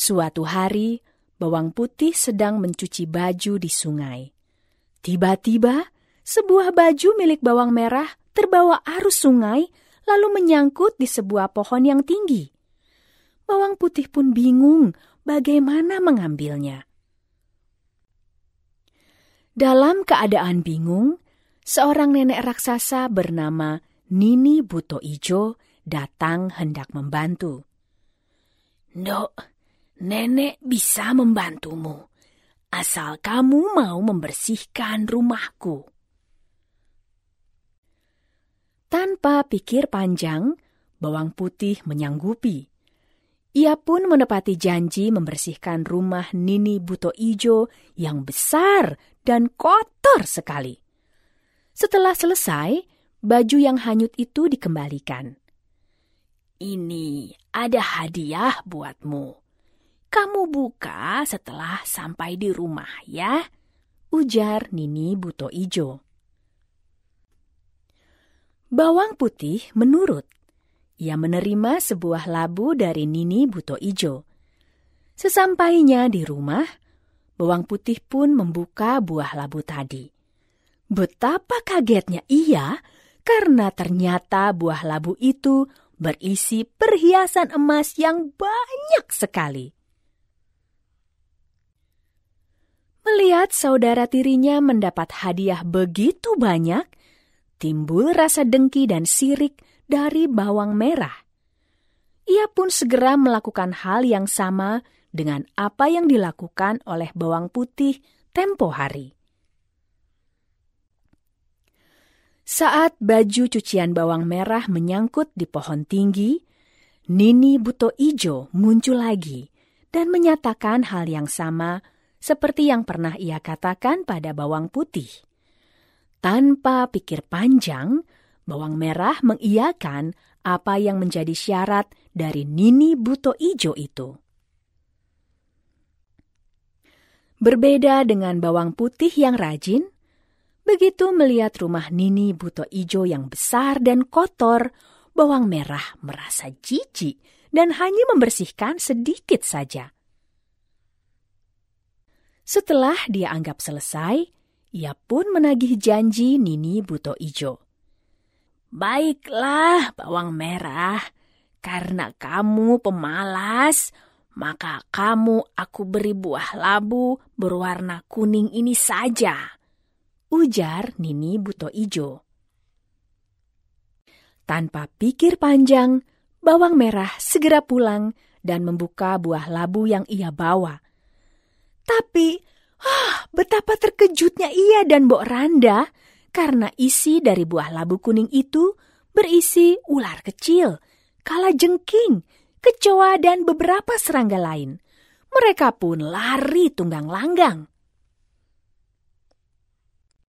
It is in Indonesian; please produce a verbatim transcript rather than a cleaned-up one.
Suatu hari, bawang putih sedang mencuci baju di sungai. Tiba-tiba, sebuah baju milik bawang merah terbawa arus sungai lalu menyangkut di sebuah pohon yang tinggi. Bawang putih pun bingung bagaimana mengambilnya. Dalam keadaan bingung, seorang nenek raksasa bernama Nini Buto Ijo datang hendak membantu. "Ndok, nenek bisa membantumu, asal kamu mau membersihkan rumahku." Tanpa pikir panjang, bawang putih menyanggupi. Ia pun menepati janji membersihkan rumah Nini Buto Ijo yang besar dan kotor sekali. Setelah selesai, baju yang hanyut itu dikembalikan. "Ini ada hadiah buatmu. Kamu buka setelah sampai di rumah ya," ujar Nini Buto Ijo. Bawang putih menurut. Ia menerima sebuah labu dari Nini Buto Ijo. Sesampainya di rumah, bawang putih pun membuka buah labu tadi. Betapa kagetnya ia karena ternyata buah labu itu berisi perhiasan emas yang banyak sekali. Melihat saudara tirinya mendapat hadiah begitu banyak, timbul rasa dengki dan sirik dari bawang merah. Ia pun segera melakukan hal yang sama dengan apa yang dilakukan oleh bawang putih tempo hari. Saat baju cucian bawang merah menyangkut di pohon tinggi, Nini Buto Ijo muncul lagi dan menyatakan hal yang sama seperti yang pernah ia katakan pada bawang putih. Tanpa pikir panjang, bawang merah mengiyakan apa yang menjadi syarat dari Nini Buto Ijo itu. Berbeda dengan bawang putih yang rajin, begitu melihat rumah Nini Buto Ijo yang besar dan kotor, bawang merah merasa jijik dan hanya membersihkan sedikit saja. Setelah dia anggap selesai, ia pun menagih janji Nini Buto Ijo. "Baiklah, bawang merah, karena kamu pemalas, maka kamu aku beri buah labu berwarna kuning ini saja," ujar Nini Buto Ijo. Tanpa pikir panjang, bawang merah segera pulang dan membuka buah labu yang ia bawa. Tapi, ah, betapa terkejutnya ia dan Mbok Randa karena isi dari buah labu kuning itu berisi ular kecil, kalajengking, kecoa, dan beberapa serangga lain. Mereka pun lari tunggang langgang.